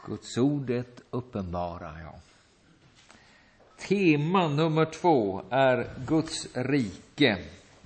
Guds ordet uppenbara, ja. Tema nummer 2 är Guds rike.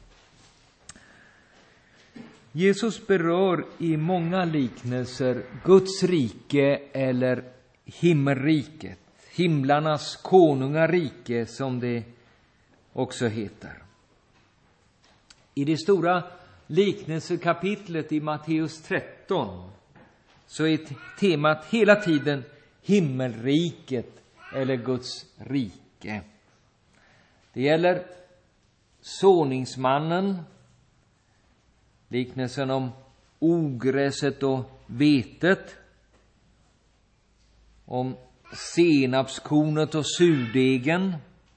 Jesus berör i många liknelser Guds rike eller himmelriket. Himlarnas konungarike som det också heter. I det stora liknelsekapitlet i Matteus 13 så är temat hela tiden himmelriket eller Guds rike. Det gäller såningsmannen, liknelsen om ogräset och vetet, om senapskornet och surdegen,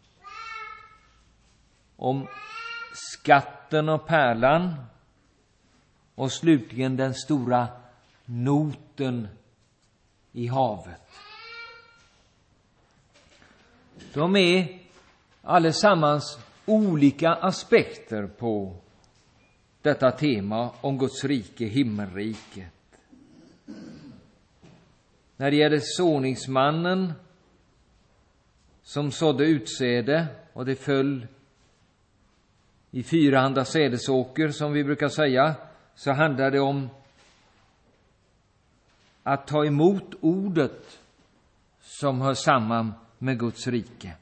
om skatten och pärlan och slutligen den stora noten i havet. De är allesammans olika aspekter på detta tema om Guds rike, himmelriket. När det gäller såningsmannen som sådde utsäde och det föll i 400 sädesåker, som vi brukar säga, så handlar det om att ta emot ordet som hör samman med Guds rike.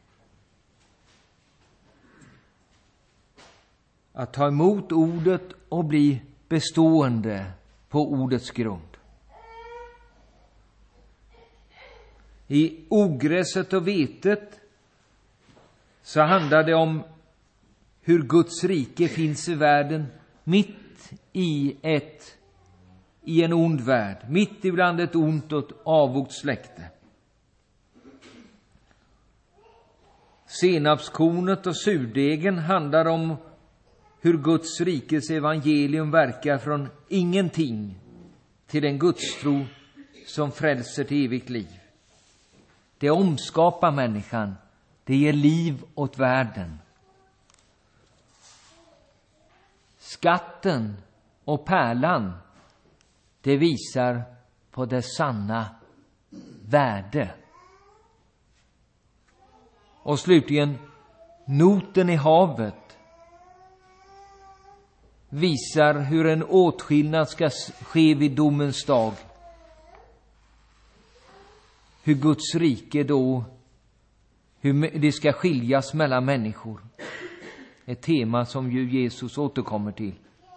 Att ta emot ordet och bli bestående på ordets grund. I ogräset och vetet så handlar det om hur Guds rike finns i världen, mitt i en ond värld, mitt ibland ett ont och avogt släkte. Senapskornet och surdegen handlar om hur Guds rikes evangelium verkar från ingenting till en gudstro som frälser till evigt liv. Det omskapar människan, det ger liv åt världen. Skatten och pärlan, det visar på dess sanna värde. Och slutligen, noten i havet visar hur en åtskillnad ska ske vid domens dag. Hur Guds rike då, hur det ska skiljas mellan människor. Ett tema som ju Jesus återkommer till.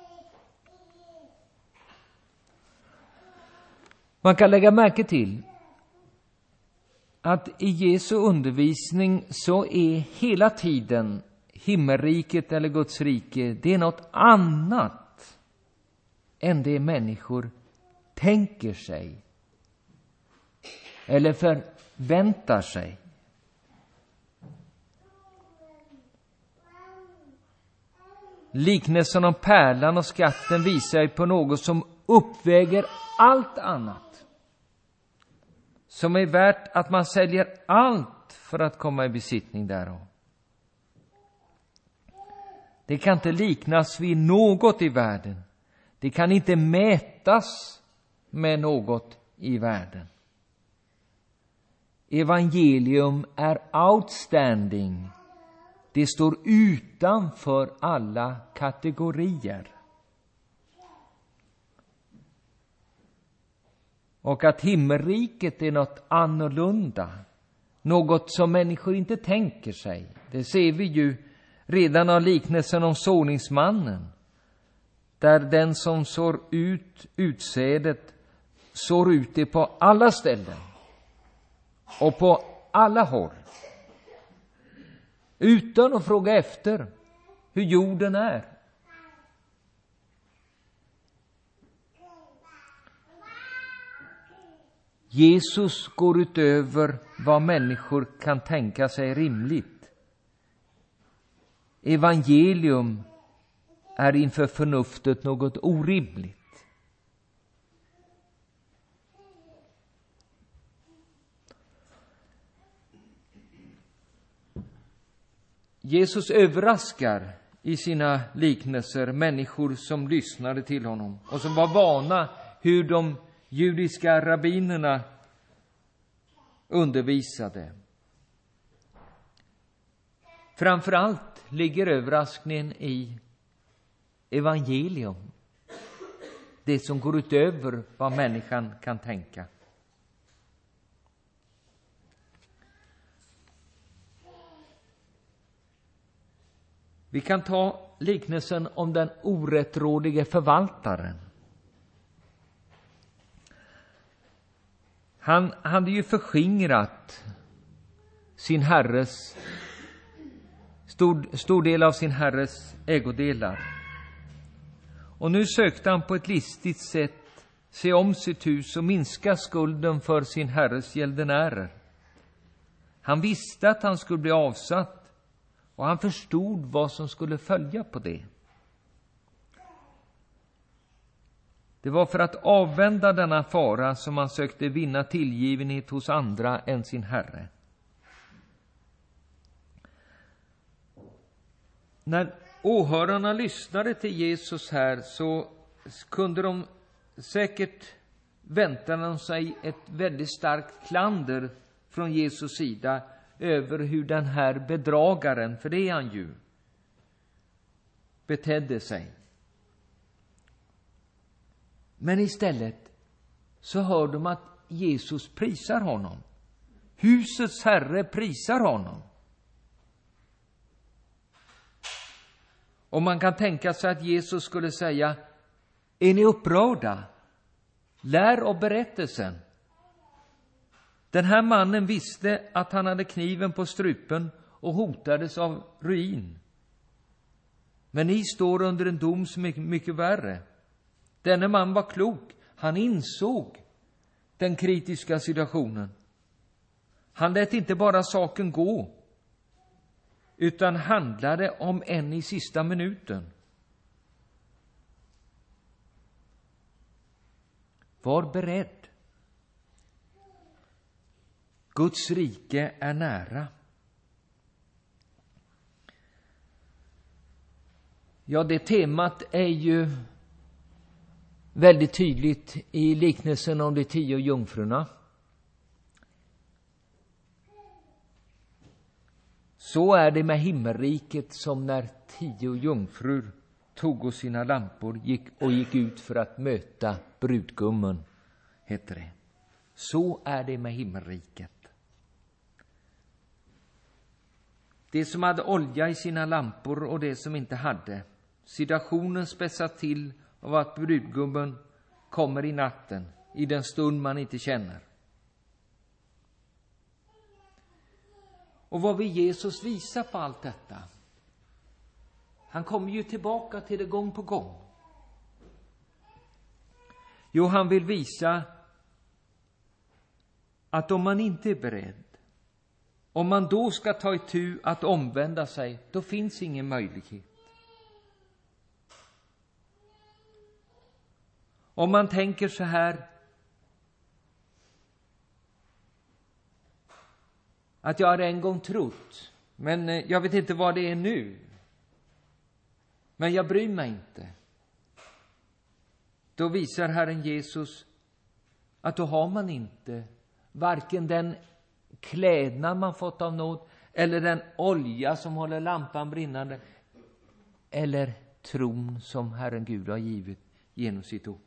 Man kan lägga märke till att i Jesu undervisning så är hela tiden himmelriket eller Guds rike, det är något annat än det människor tänker sig eller förväntar sig. Liknelsen om pärlan och skatten visar på något som uppväger allt annat. Som är värt att man säljer allt för att komma i besittning därav. Det kan inte liknas vid något i världen. Det kan inte mätas med något i världen. Evangelium är outstanding. Det står utanför alla kategorier. Och att himmelriket är något annorlunda. Något som människor inte tänker sig. Det ser vi ju redan av liknelsen om såningsmannen. Där den som sår ut utsädet sår ut det på alla ställen. Och på alla håll. Utan att fråga efter hur jorden är. Jesus går utöver vad människor kan tänka sig rimligt. Evangelium är inför förnuftet något orimligt. Jesus överraskar i sina liknelser människor som lyssnade till honom och som var vana hur de judiska rabbinerna undervisade. Framförallt ligger överraskningen i evangelium. Det som går utöver vad människan kan tänka. Vi kan ta liknelsen om den orättrådige förvaltaren. Han hade ju förskingrat sin herres stor del av sin herres ägodelar. Och nu sökte han på ett listigt sätt se om sitt hus och minska skulden för sin herres gäldenärer. Han visste att han skulle bli avsatt och han förstod vad som skulle följa på det. Det var för att avvända denna fara som han sökte vinna tillgivenhet hos andra än sin herre. När åhörarna lyssnade till Jesus här så kunde de säkert vänta sig ett väldigt starkt klander från Jesus sida över hur den här bedragaren, för det är han ju, betedde sig. Men istället så hör de att Jesus prisar honom. Husets herre prisar honom. Och man kan tänka sig att Jesus skulle säga: är ni upprörda? Lär av berättelsen. Den här mannen visste att han hade kniven på strupen och hotades av ruin. Men ni står under en dom som är mycket värre. Denne man var klok. Han insåg den kritiska situationen. Han lät inte bara saken gå, utan handlade om än i sista minuten. Var beredd. Guds rike är nära. Ja, det temat är ju väldigt tydligt i liknelsen om de 10 jungfrurna. Så är det med himmelriket som när 10 jungfrur tog sina lampor gick ut för att möta brudgummen, heter det. Så är det med himmelriket. Det som hade olja i sina lampor och det som inte hade. Situationen spetsas till av att brudgummen kommer i natten, i den stund man inte känner. Och vad vill Jesus visa på allt detta? Han kommer ju tillbaka till det gång på gång. Jo, han vill visa att om man inte är beredd, om man då ska ta itu att omvända sig, då finns ingen möjlighet. Om man tänker så här, att jag har en gång trott, men jag vet inte vad det är nu. Men jag bryr mig inte. Då visar Herren Jesus att då har man inte varken den klädnad man fått av nåd, eller den olja som håller lampan brinnande, eller tron som Herren Gud har givit genom sitt ord.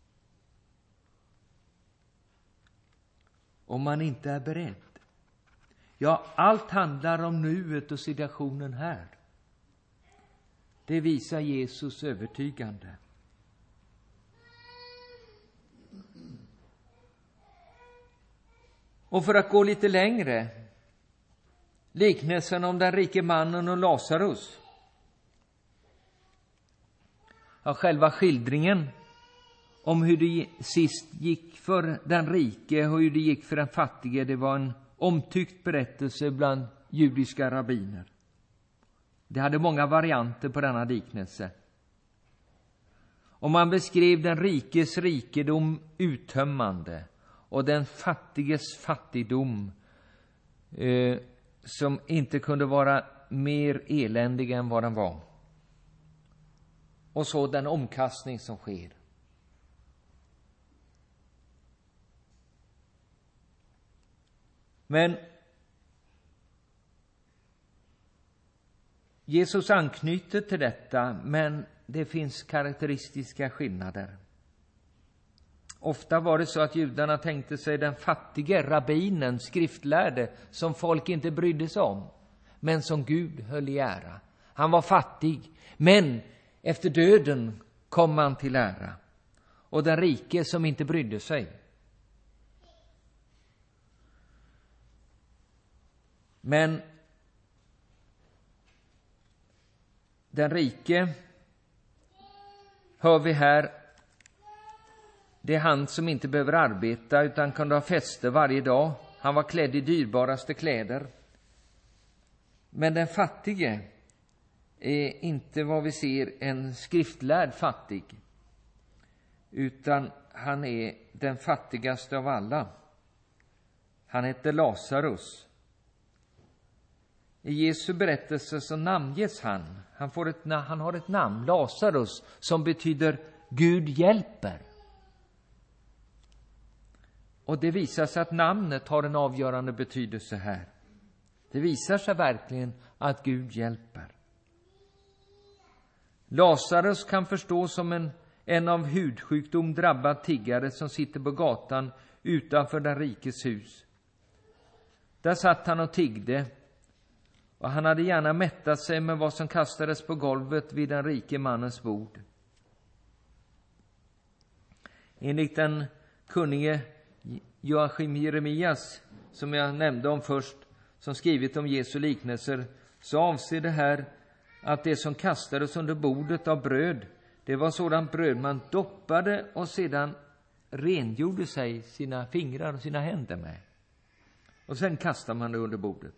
Om man inte är beredd. Ja, allt handlar om nuet och situationen här. Det visar Jesus övertygande. Och för att gå lite längre, liknelsen om den rike mannen och Lazarus. Ja, själva skildringen om hur det sist gick för den rike och hur det gick för den fattige, det var en omtyckt berättelse bland judiska rabbiner. Det hade många varianter på denna liknelse. Och man beskrev den rikes rikedom uttömmande och den fattiges fattigdom som inte kunde vara mer eländig än vad den var. Och så den omkastning som sker. Men Jesus anknyter till detta, men det finns karaktäristiska skillnader. Ofta var det så att judarna tänkte sig den fattige rabbinen, skriftlärde, som folk inte brydde sig om, men som Gud höll i ära. Han var fattig, men efter döden kom han till ära. Och den rike som inte brydde sig. Men den rike, hör vi här, det är han som inte behöver arbeta utan kunde ha fester varje dag. Han var klädd i dyrbaraste kläder. Men den fattige är inte vad vi ser en skriftlärd fattig, utan han är den fattigaste av alla. Han heter Lazarus. I Jesu berättelse så namnges han. Han har ett namn, Lazarus, som betyder Gud hjälper. Och det visar sig att namnet har en avgörande betydelse här. Det visar sig verkligen att Gud hjälper. Lazarus kan förstås som en av hudsjukdom drabbad tiggare som sitter på gatan utanför den rikes hus. Där satt han och tiggde, och han hade gärna mättat sig med vad som kastades på golvet vid den rike mannens bord. Enligt den kunnige Joachim Jeremias, som jag nämnde om först, som skrivit om Jesu liknelser, så avser det här att det som kastades under bordet av bröd, det var sådant bröd man doppade och sedan rengjorde sig sina fingrar och sina händer med. Och sen kastar man det under bordet.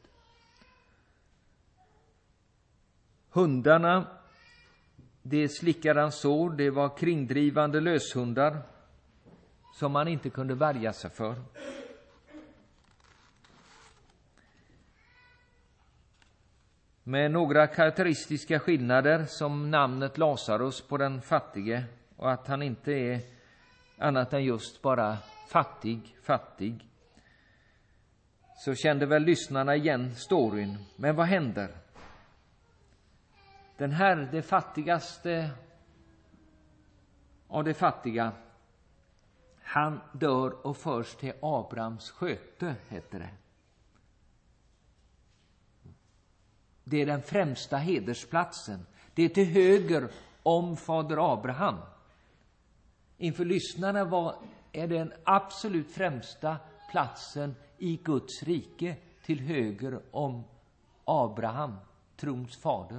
Hundarna, det slickade han sår, det var kringdrivande löshundar som man inte kunde värja sig för. Med några karaktäristiska skillnader, som namnet Lazarus på den fattige, och att han inte är annat än just bara fattig, så kände väl lyssnarna igen storyn. Men vad händer? Den här, det fattigaste av det fattiga, han dör och förs till Abrahams sköte, heter det. Det är den främsta hedersplatsen. Det är till höger om fader Abraham. Inför lyssnarna är det den absolut främsta platsen i Guds rike, till höger om Abraham, trons fader.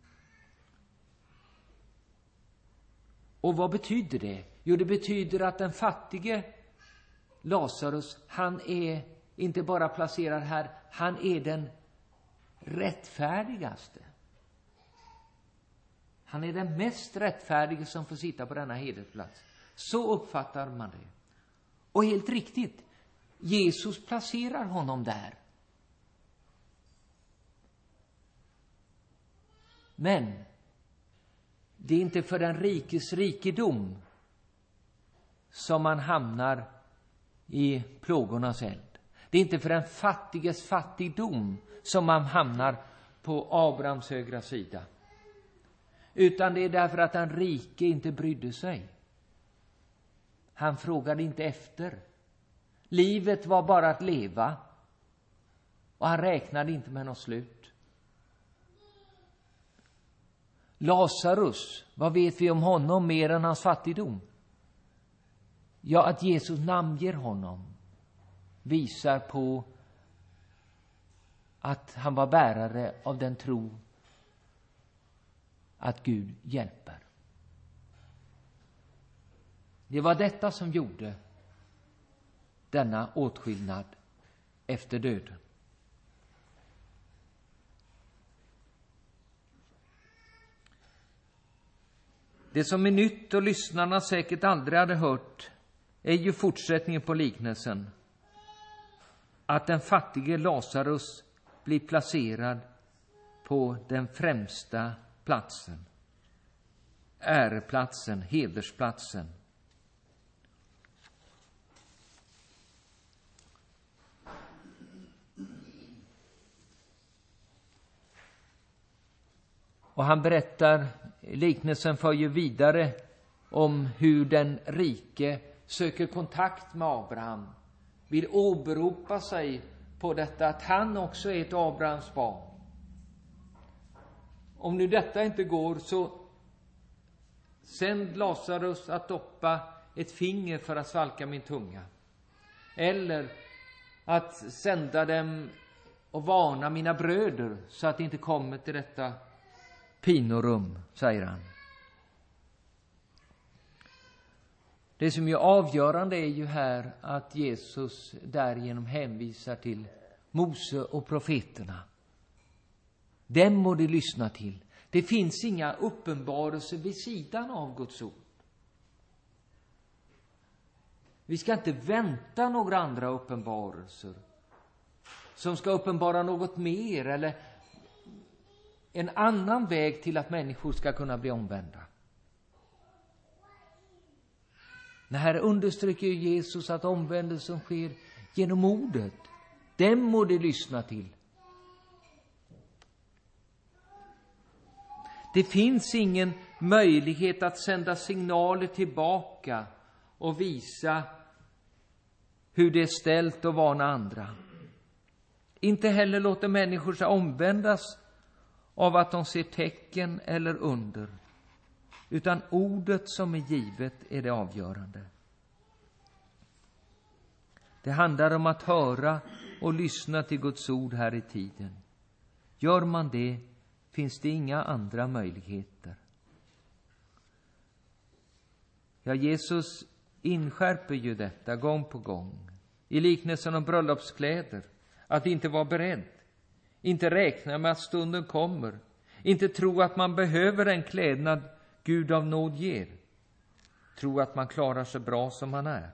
Och vad betyder det? Jo, det betyder att den fattige Lazarus, han är inte bara placerad här, han är den rättfärdigaste. Han är den mest rättfärdige som får sitta på denna hedersplats. Så uppfattar man det. Och helt riktigt, Jesus placerar honom där. Men det är inte för den rikes rikedom som man hamnar i plågornas eld. Det är inte för den fattiges fattigdom som man hamnar på Abrahams högra sida. Utan det är därför att den rike inte brydde sig. Han frågade inte efter. Livet var bara att leva. Och han räknade inte med något slut. Lazarus, vad vet vi om honom mer än hans fattigdom? Ja, att Jesus namnger honom visar på att han var bärare av den tro att Gud hjälper. Det var detta som gjorde denna åtskillnad efter döden. Det som är nytt och lyssnarna säkert aldrig hade hört är ju fortsättningen på liknelsen. Att den fattige Lazarus blir placerad på den främsta platsen. Äreplatsen, hedersplatsen. Och han berättar, liknelsen för ju vidare om hur den rike söker kontakt med Abraham. Vill åberopa sig på detta att han också är ett Abrahams barn. Om nu detta inte går, så sänd Lazarus att doppa ett finger för att svalka min tunga. Eller att sända dem och varna mina bröder så att de inte kommer till detta pinorum, säger han. Det som är avgörande är ju här att Jesus därigenom hänvisar till Mose och profeterna. Dem må de lyssna till. Det finns inga uppenbarelser vid sidan av Guds ord. Vi ska inte vänta några andra uppenbarelser som ska uppenbara något mer eller en annan väg till att människor ska kunna bli omvända. Men här understryker Jesus att omvändelsen sker genom ordet. Dem må de lyssna till. Det finns ingen möjlighet att sända signaler tillbaka och visa hur det är ställt och varna andra. Inte heller låter människor sig omvändas av att de ser tecken eller under. Utan ordet som är givet är det avgörande. Det handlar om att höra och lyssna till Guds ord här i tiden. Gör man det finns det inga andra möjligheter. Ja, Jesus inskärper ju detta gång på gång. I liknelsen om bröllopskläder. Att inte vara beredd. Inte räkna med att stunden kommer. Inte tro att man behöver en klädnad Gud av nåd ger. Tro att man klarar sig bra som man är.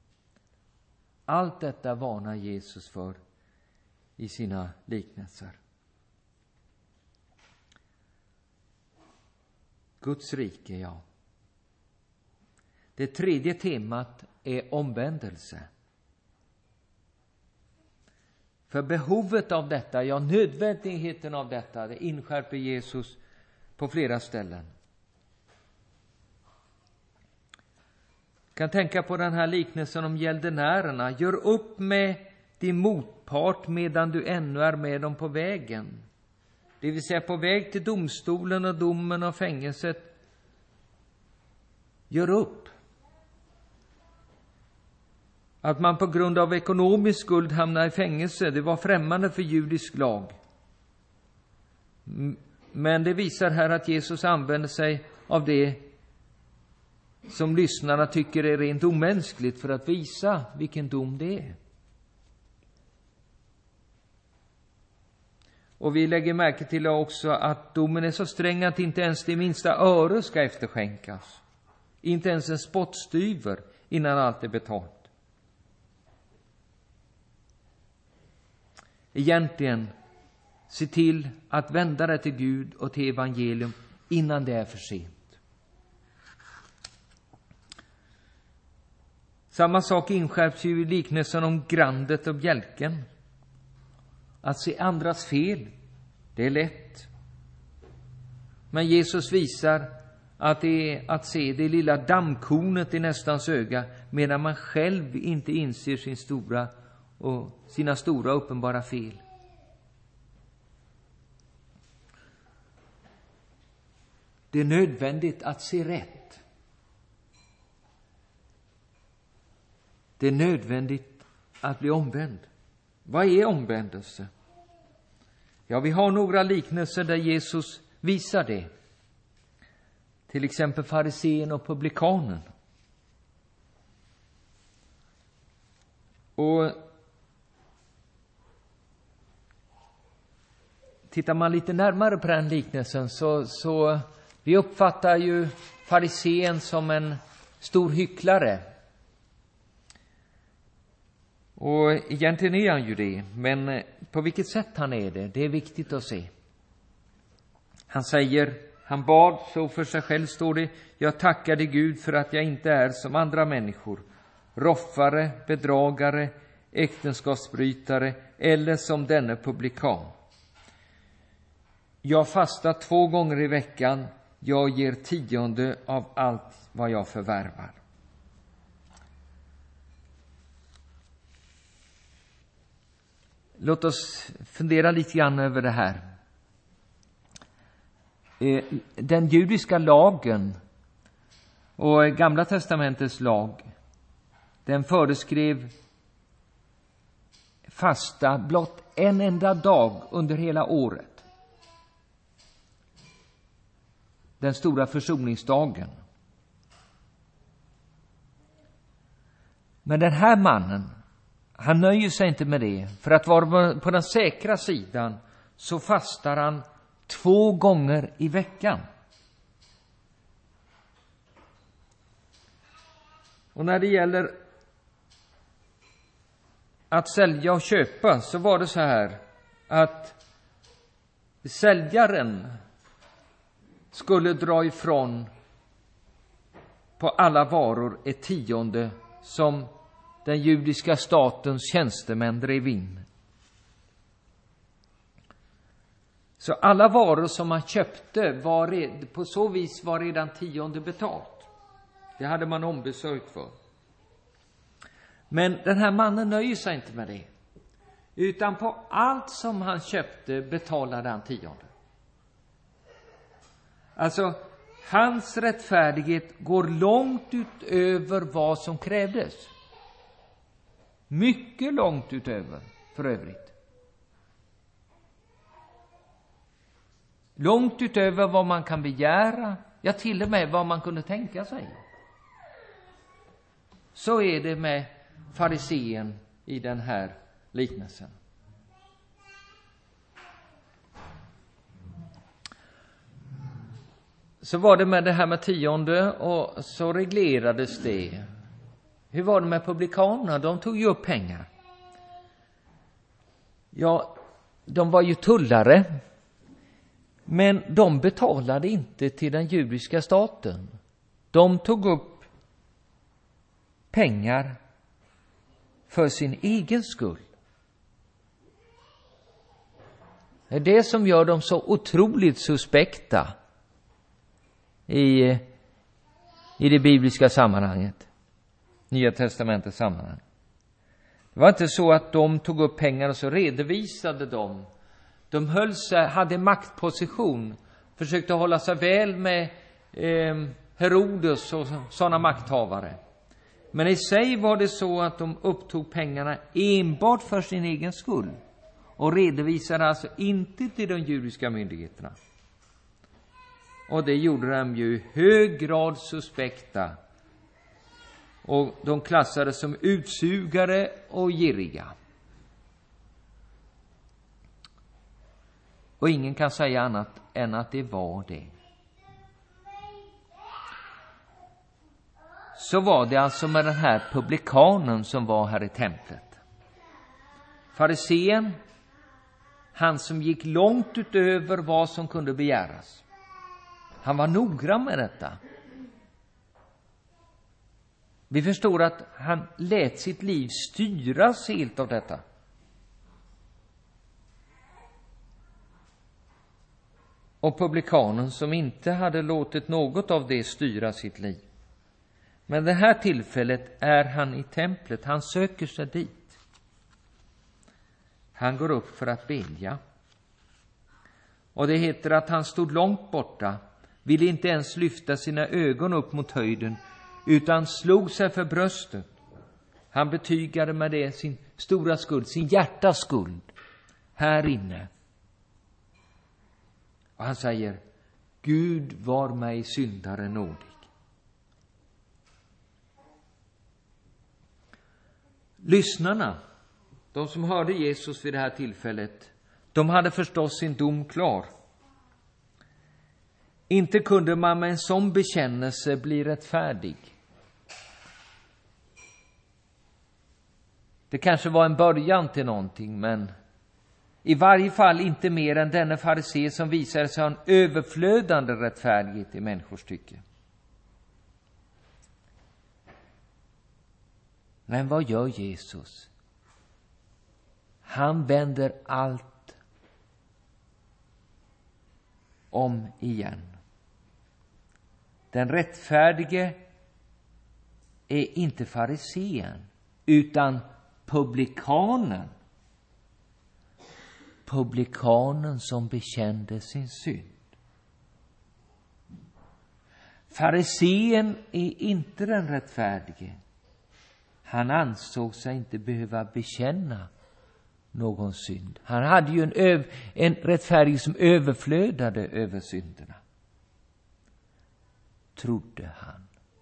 Allt detta varnar Jesus för i sina liknelser. Guds rike, ja. Det tredje temat är omvändelse. För behovet av detta, ja nödvändigheten av detta, det inskärper Jesus på flera ställen. Kan tänka på den här liknelsen om gäldenärerna. Gör upp med din motpart medan du ännu är med dem på vägen. Det vill säga på väg till domstolen och domen och fängelset. Gör upp. Att man på grund av ekonomisk skuld hamnar i fängelse, det var främmande för judisk lag. Men det visar här att Jesus använder sig av det som lyssnarna tycker är rent omänskligt för att visa vilken dom det är. Och vi lägger märke till också att domen är så sträng att inte ens det minsta öre ska efterskänkas. Inte ens en spottstyver innan allt är betalt. Egentligen, se till att vända dig till Gud och till evangelium innan det är för sent. Samma sak inskärps ju i liknelsen om grandet och bjälken. Att se andras fel, det är lätt. Men Jesus visar att det är att se det lilla dammkornet i nästans öga medan man själv inte inser sina stora uppenbara fel. Det är nödvändigt att se rätt. Det är nödvändigt att bli omvänd. Vad är omvändelse? Ja, vi har några liknelser där Jesus visar det. Till exempel farisén och publikanen. Och tittar man lite närmare på den liknelsen så vi uppfattar ju farisén som en stor hycklare. Och egentligen är han ju det, men på vilket sätt han är det är viktigt att se. Han bad så för sig själv, står det: jag tackade Gud för att jag inte är som andra människor, roffare, bedragare, äktenskapsbrytare eller som denne publikan. Jag fastar 2 gånger i veckan. Jag ger 10% av allt vad jag förvärvar. Låt oss fundera lite grann över det här. Den judiska lagen och Gamla testamentets lag, den föreskrev fasta blott en enda dag under hela året. Den stora försoningsdagen. Men den här mannen, han nöjer sig inte med det. För att vara på den säkra sidan så fastar han 2 gånger i veckan. Och när det gäller att sälja och köpa så var det så här att säljaren skulle dra ifrån på alla varor 10% som den judiska statens tjänstemän drev in. Så alla varor som man köpte på så vis var redan 10% betalt. Det hade man ombesörjt för. Men den här mannen nöjer sig inte med det. Utan på allt som han köpte betalade han 10%. Alltså, hans rättfärdighet går långt utöver vad som krävdes. Mycket långt utöver, för övrigt. Långt utöver vad man kan begära, ja till och med vad man kunde tänka sig. Så är det med farisén i den här liknelsen. Så var det med det här med 10% och så reglerades det. Hur var det med publikanerna? De tog ju upp pengar. Ja, de var ju tullare. Men de betalade inte till den judiska staten. De tog upp pengar för sin egen skull. Det är det som gör dem så otroligt suspekta i det bibliska sammanhanget. Nya testamentets sammanhang. Det var inte så att de tog upp pengar och så redovisade de. De hade maktposition, försökte hålla sig väl med Herodes och sådana makthavare. Men i sig var det så att de upptog pengarna enbart för sin egen skull och redovisade alltså inte till de judiska myndigheterna. Och det gjorde dem ju i hög grad suspekta. Och de klassades som utsugare och giriga. Och ingen kan säga annat än att det var det. Så var det alltså med den här publikanen som var här i templet. Farisén, han som gick långt utöver vad som kunde begäras. Han var noggrann med detta. Vi förstår att han lät sitt liv styras helt av detta. Och publikanen som inte hade låtit något av det styra sitt liv. Men det här tillfället är han i templet. Han söker sig dit. Han går upp för att bedja. Och det heter att han stod långt borta. Ville inte ens lyfta sina ögon upp mot höjden. Utan slog sig för bröstet. Han betygade med det sin stora skuld. Sin hjärtas skuld. Här inne. Och han säger: Gud var mig syndare nådig. Lyssnarna, de som hörde Jesus vid det här tillfället, de hade förstås sin dom klar. Inte kunde man med en sån bekännelse bli rättfärdig. Det kanske var en början till någonting, men i varje fall inte mer än denne farisé som visade sig ha en överflödande rättfärdighet i människors tycke. Men vad gör Jesus? Han vänder allt om igen. Den rättfärdige är inte farisén utan publikanen. Publikanen som bekände sin synd. Farisén är inte den rättfärdige. Han ansåg sig inte behöva bekänna någon synd. Han hade ju en rättfärdig som överflödade över synderna. Trodde han.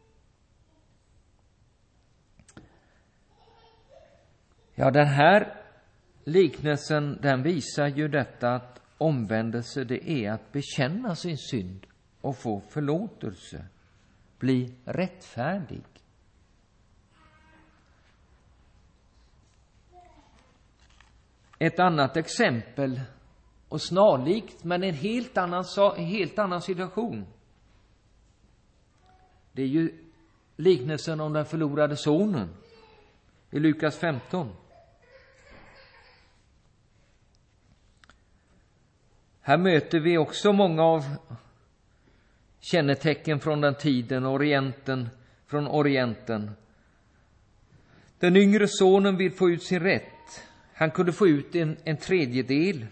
Ja, den här liknelsen, den visar ju detta att omvändelse, det är att bekänna sin synd och få förlåtelse. Bli rättfärdig. Ett annat exempel, och snarlikt men en helt annan situation. Det är ju liknelsen om den förlorade sonen i Lukas 15. Här möter vi också många av kännetecken från den tiden, från Orienten. Den yngre sonen vill få ut sin rätt. Han kunde få ut en tredjedel.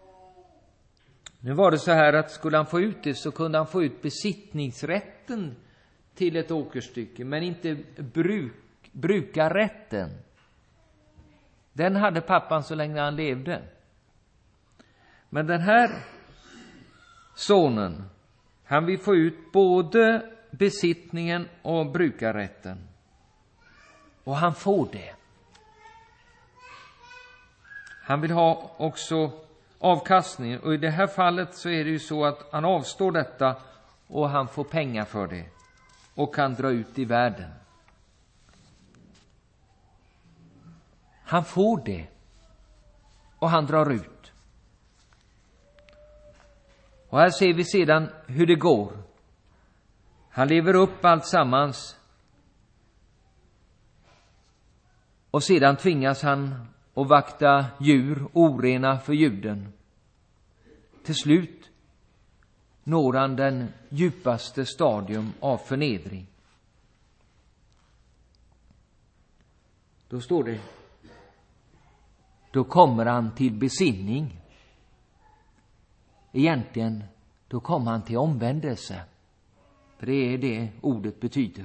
Nu var det så här att skulle han få ut det så kunde han få ut besittningsrätten till ett åkerstycke, men inte brukarrätten. Den hade pappan så länge han levde. Men den här sonen, han vill få ut både besittningen och brukarrätten. Och han får det. Han vill ha också avkastningen. Och i det här fallet så är det ju så att han avstår detta och han får pengar för det. Och kan dra ut i världen. Han får det. Och han drar ut. Och här ser vi sedan hur det går. Han lever upp allt sammans. Och sedan tvingas han att vakta djur orena för juden. Till slut når han den djupaste stadium av förnedring. Då står det: då kommer han till besinning. Egentligen, då kommer han till omvändelse. För det är det ordet betyder.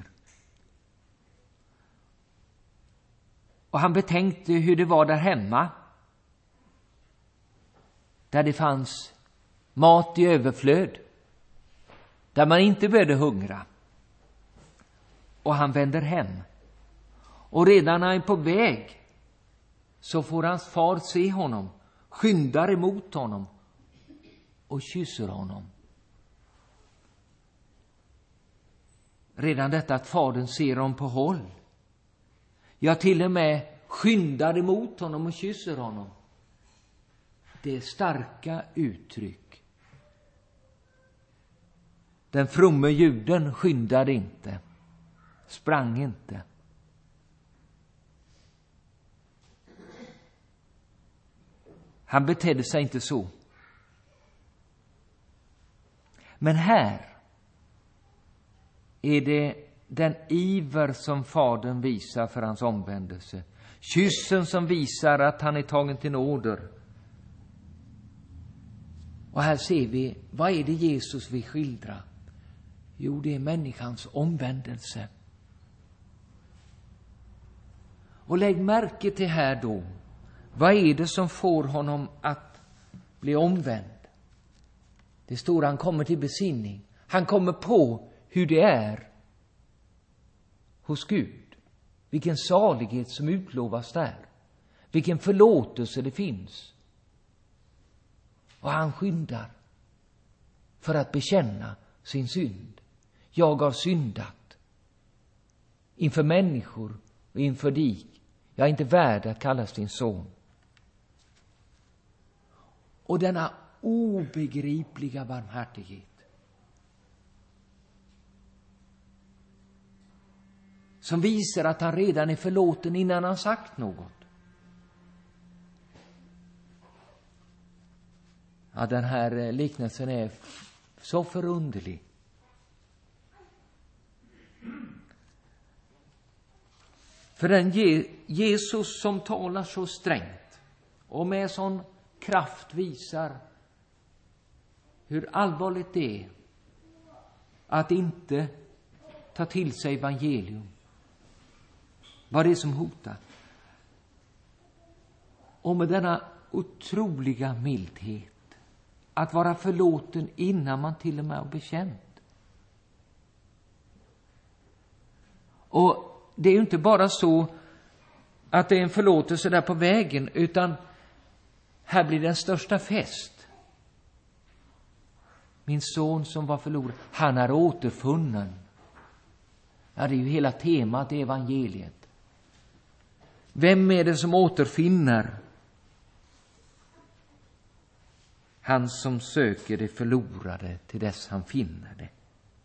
Och han betänkte hur det var där hemma. Där det fanns mat i överflöd. Där man inte behövde hungra. Och han vänder hem. Och redan när han är på väg så får hans far se honom. Skyndar emot honom. Och kysser honom. Redan detta att fadern ser honom på håll. Jag till och med skyndar emot honom och kysser honom. Det är starka uttryck. Den fromme juden skyndade inte. Sprang inte. Han betedde sig inte så. Men här är det den iver som fadern visar för hans omvändelse. Kyssen som visar att han är tagen till nåder. Och här ser vi, vad är det Jesus vill skildra? Jo, det är människans omvändelse. Och lägg märke till här då. Vad är det som får honom att bli omvänd? Det står han kommer till besinning. Han kommer på hur det är hos Gud. Vilken salighet som utlovas där. Vilken förlåtelse det finns. Och han skyndar för att bekänna sin synd. Jag har syndat inför människor och inför dig. Jag är inte värd att kallas din son. Och denna obegripliga barmhärtighet som visar att han redan är förlåten innan han sagt något. Ja, den här liknelsen är så förunderlig. För den Jesus som talar så strängt och med sån kraft visar hur allvarligt det är att inte ta till sig evangelium. Vad det är som hotar. Och med denna otroliga mildhet. Att vara förlåten innan man till och med har bekänt. Och det är ju inte bara så att det är en förlåtelse där på vägen, utan här blir den största fest. Min son som var förlorad, han är återfunnen. Ja, det är ju hela temat i evangeliet. Vem är det som återfinner? Han som söker det förlorade till dess han finner det.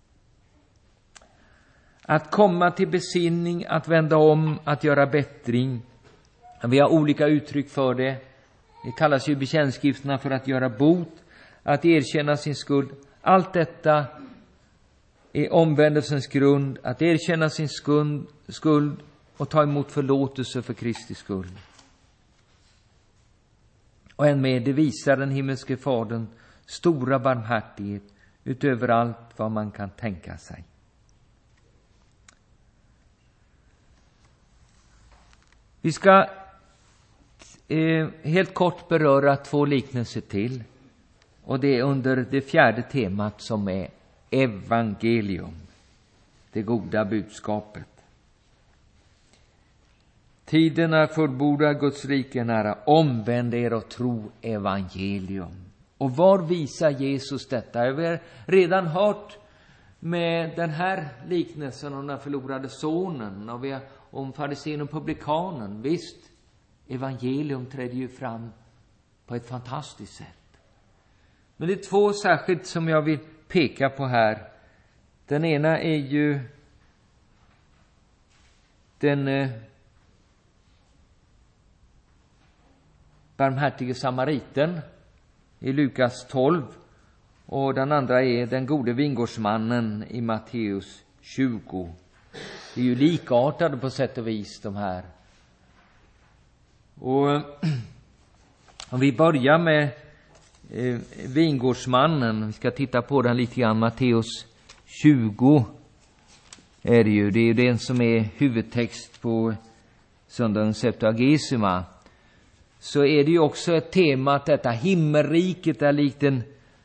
Att komma till besinning, att vända om, att göra bättring. Vi har olika uttryck för det. Det kallas ju bekännelseskrifterna för att göra bot, att erkänna sin skuld. Allt detta är omvändelsens grund, att erkänna sin skuld och ta emot förlåtelse för Kristi skull. Och än mer, det visar den himmelske fadern stora barmhärtighet utöver allt vad man kan tänka sig. Vi ska helt kort beröra 2 liknelser till. Och det är under det 4:e temat som är evangelium. Det goda budskapet. Tiden är fullbordad, Guds rike är nära. Omvänd er och tro evangelium. Och var visar Jesus detta? Vi har redan hört med den här liknelsen om den förlorade sonen. Och vi har om farisén och publikanen. Visst, evangelium trädde ju fram på ett fantastiskt sätt. Men det är 2 särskilt som jag vill peka på här. Den ena är ju den barmhärtige samariten i Lukas 12. Och den andra är den gode vingårdsmannen i Matteus 20. Det är ju likartade på sätt och vis de här. Och om vi börjar med vingårdsmannen. Vi ska titta på den lite grann. Matteus 20 är det ju. Det är ju den som är huvudtext på söndagens Septuagesima. Så är det ju också ett tema att detta himmelriket är likt en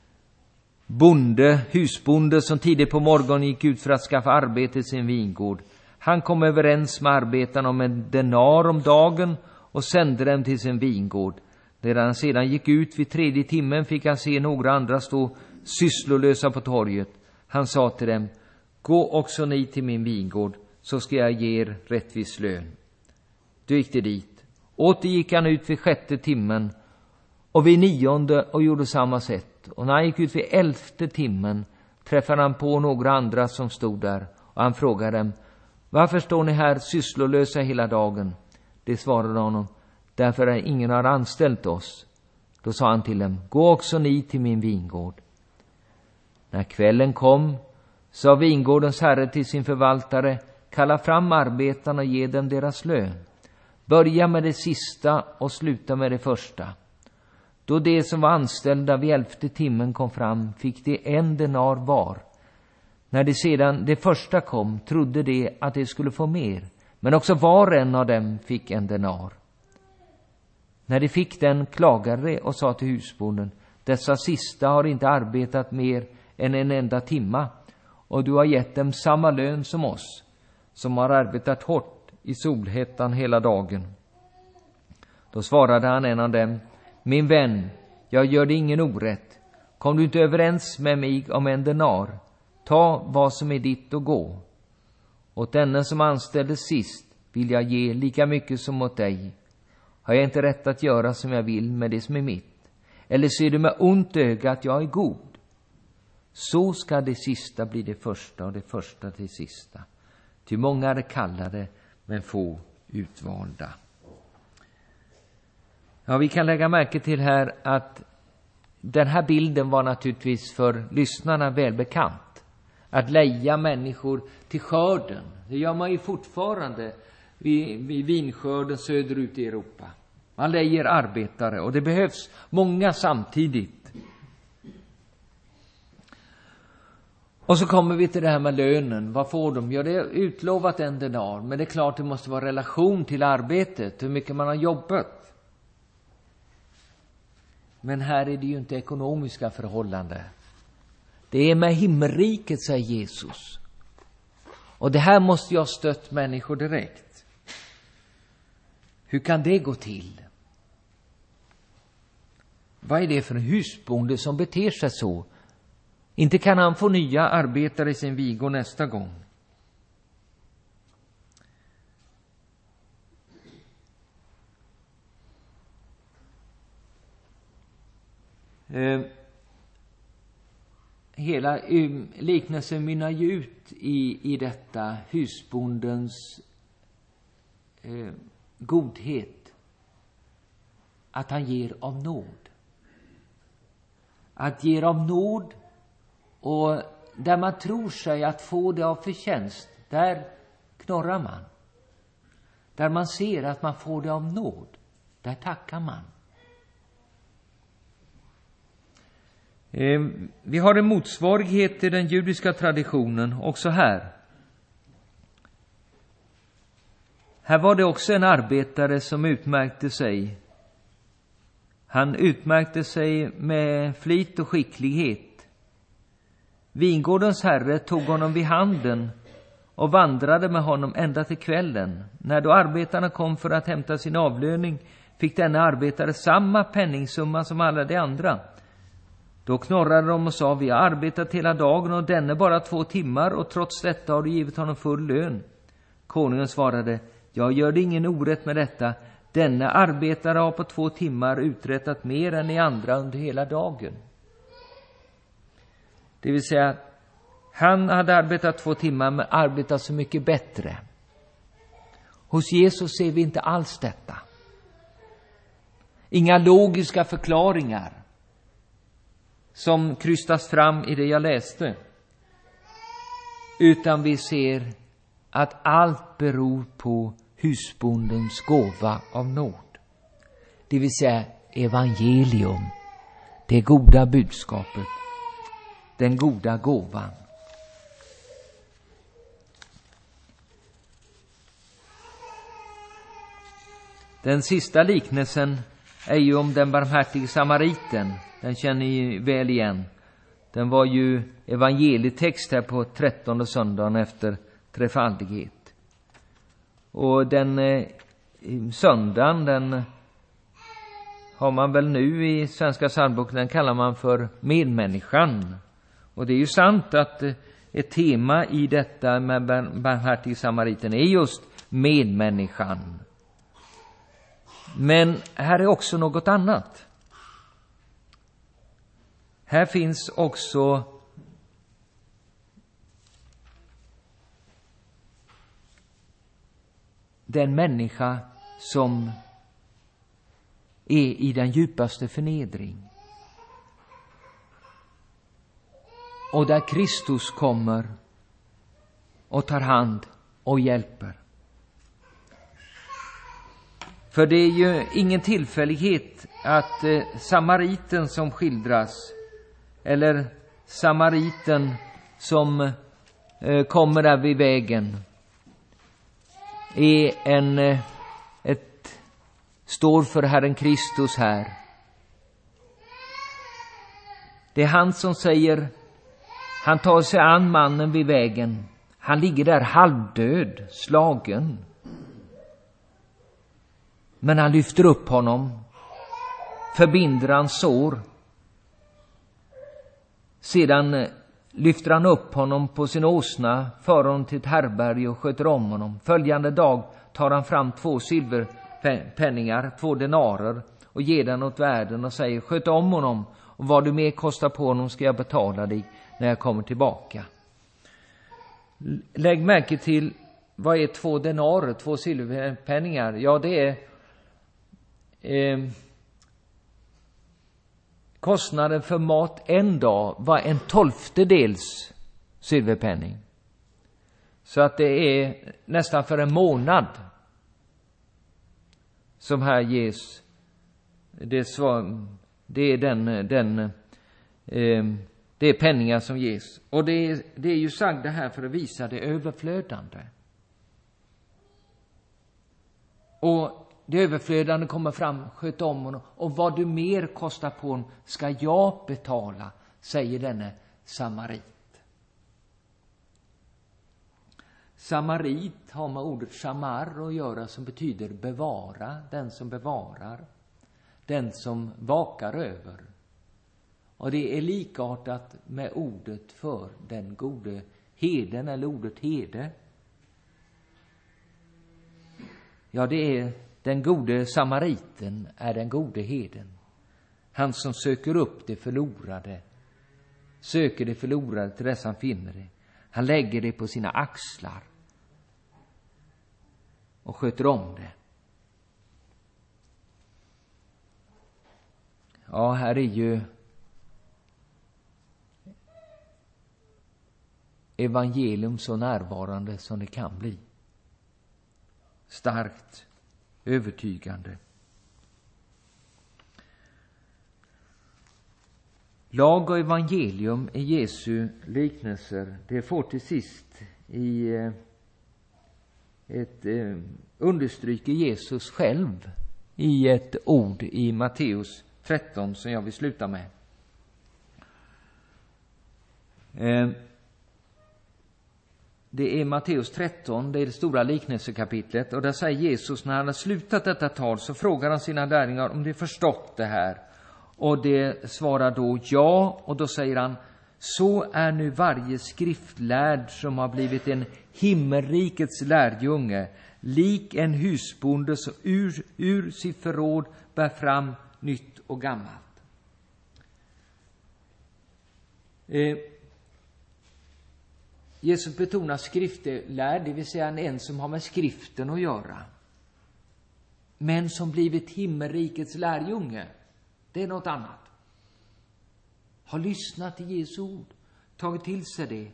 husbonde som tidigt på morgonen gick ut för att skaffa arbete i sin vingård. Han kom överens med arbetarna om en denar om dagen och sände dem till sin vingård. När han sedan gick ut vid 3:e timmen fick han se några andra stå sysslolösa på torget. Han sa till dem: gå också ni till min vingård, så ska jag ge er rättvis lön. Då gick det dit. Åter gick han ut vid 6:e timmen och vid 9:e och gjorde samma sätt. Och när han gick ut vid 11:e timmen träffade han på några andra som stod där. Och han frågade dem: varför står ni här sysslolösa hela dagen? Det svarade honom: därför att ingen har anställt oss. Då sa han till dem: gå också ni till min vingård. När kvällen kom sa vingårdens herre till sin förvaltare: kalla fram arbetarna och ge dem deras lön. Börja med det sista och sluta med det första. Då de som var anställda vid 11:e timmen kom fram fick de 1 denar var. När det sedan det första kom trodde de att de skulle få mer, men också var en av dem fick 1 denar. När de fick den klagade de och sa till husbonden: dessa sista har inte arbetat mer än en enda timma, och du har gett dem samma lön som oss, som har arbetat hårt i solhettan hela dagen. Då svarade han en av dem: min vän, jag gör dig ingen orätt. Kom du inte överens med mig om 1 denar? Ta vad som är ditt och gå. Åt denne som anställdes sist vill jag ge lika mycket som åt dig. Har jag inte rätt att göra som jag vill med det som är mitt? Eller ser du med ont öga att jag är god? Så ska det sista bli det första och det första till sista. Ty många är kallade, men få utvalda. Ja, vi kan lägga märke till här att den här bilden var naturligtvis för lyssnarna välbekant. Att leja människor till skörden. Det gör man ju fortfarande vid vinskörden söderut i Europa. Man lejer arbetare och det behövs många samtidigt. Och så kommer vi till det här med lönen. Vad får de? Ja, det är utlovat 1 denar. Men det är klart det måste vara relation till arbetet. Hur mycket man har jobbat. Men här är det ju inte ekonomiska förhållanden. Det är med himmelriket, säger Jesus. Och det här måste jag stött människor direkt. Hur kan det gå till? Vad är det för en husbonde som beter sig så? Inte kan han få nya arbetare i sin vigor nästa gång. Hela liknelsen mynnar ju ut i detta husbondens godhet. Att han ger av nåd. Att ge av nåd, och där man tror sig att få det av förtjänst, där knorrar man. Där man ser att man får det av nåd, där tackar man. Vi har en motsvarighet till den judiska traditionen också här. Här var det också en arbetare som utmärkte sig. Han utmärkte sig med flit och skicklighet. Vingårdens herre tog honom vid handen och vandrade med honom ända till kvällen. När då arbetarna kom för att hämta sin avlöning fick denna arbetare samma penningsumma som alla de andra. Då knorrade de och sa: vi har arbetat hela dagen och denne bara 2 timmar, och trots detta har du givit honom full lön. Konungen svarade: jag gör det ingen orätt med detta. Denna arbetare har på 2 timmar uträttat mer än ni andra under hela dagen. Det vill säga, han hade arbetat 2 timmar men arbetat så mycket bättre. Hos Jesus ser vi inte alls detta. Inga logiska förklaringar som krystas fram i det jag läste. Utan vi ser att allt beror på husbondens gåva av nåd. Det vill säga evangelium. Det goda budskapet. Den goda gåvan. Den sista liknelsen är ju om den barmhärtige samariten. Den känner ni väl igen. Den var ju evangelietext här på 13:e söndagen efter trefaldighet. Och den söndagen, den har man väl nu i Svenska psalmboken, den kallar man för medmänniskan. Och det är ju sant att ett tema i detta med barmhärtige samariten är just medmänniskan. Men här är också något annat. Här finns också den människa som är i den djupaste förnedring. Och där Kristus kommer och tar hand och hjälper. För det är ju ingen tillfällighet att samariten som skildras, eller samariten som kommer där vid vägen, är står för Herren Kristus här. Det är han som säger, han tar sig an mannen vid vägen. Han ligger där halvdöd, slagen. Men han lyfter upp honom, förbinder hans sår. Sedan lyfter han upp honom på sin åsna, för honom till ett härberg och sköter om honom. Följande dag tar han fram 2 silverpenningar, 2 denarer, och ger den åt värden och säger: sköt om honom, och vad du mer kostar på honom ska jag betala dig när jag kommer tillbaka. Lägg märke till, vad är 2 denarer, 2 silverpenningar? Ja, det är kostnaden för mat en dag var 1/12 silverpenning. Så att det är nästan för en månad som här ges. Det är penningar som ges. Och det är ju sagt det här för att visa det överflödande. Och det överflödande kommer fram, sköt om honom. Och vad du mer kostar på honom ska jag betala, säger denne samarit. Samarit har med ordet shamar att göra, som betyder bevara, den som bevarar, den som vakar över. Och det är likartat med ordet för den gode heden, eller ordet herde. Ja, det är den gode samariten, är den gode heden. Han som söker upp det förlorade, söker det förlorade till dess han finner det. Han lägger det på sina axlar och sköter om det. Ja, här är ju evangelium så närvarande som det kan bli. Starkt, övertygande. Lag och evangelium är Jesu liknelser. Det får till sist understryker Jesus själv i ett ord i Matteus 13 som jag vill sluta med. Det är Matteus 13, det är det stora liknelsekapitlet. Och där säger Jesus, när han har slutat detta tal, så frågar han sina lärjungar om de förstått det här. Och det svarar då ja, och då säger han: så är nu varje skriftlärd som har blivit en himmelrikets lärjunge, lik en husbonde som ur sitt förråd bär fram nytt och gammalt. Jesus betonar skriftlärd, det vill säga en som har med skriften att göra. Men som blivit himmelrikets lärjunge, det är något annat. Har lyssnat till Jesu ord, tagit till sig det.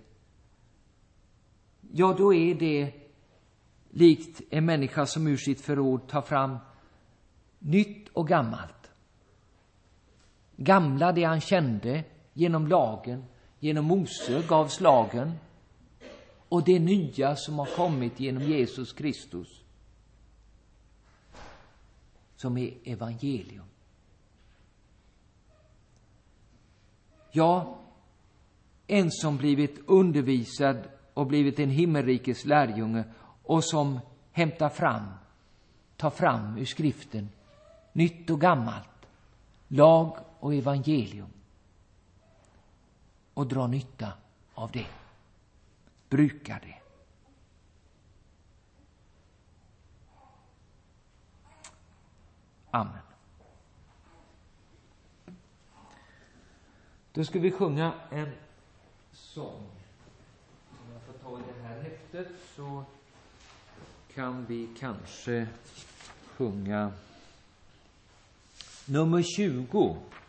Ja, då är det likt en människa som ur sitt förråd tar fram nytt och gammalt. Gamla, det han kände genom lagen, genom Mose gavs lagen. Och det nya som har kommit genom Jesus Kristus, som är evangelium. Ja, en som blivit undervisad och blivit en himmelrikes lärjunge och som tar fram ur skriften nytt och gammalt, lag och evangelium, och drar nytta av det, brukar det. Amen. Då ska vi sjunga en sång. Om jag får ta i det här häftet så kan vi kanske sjunga nummer 20.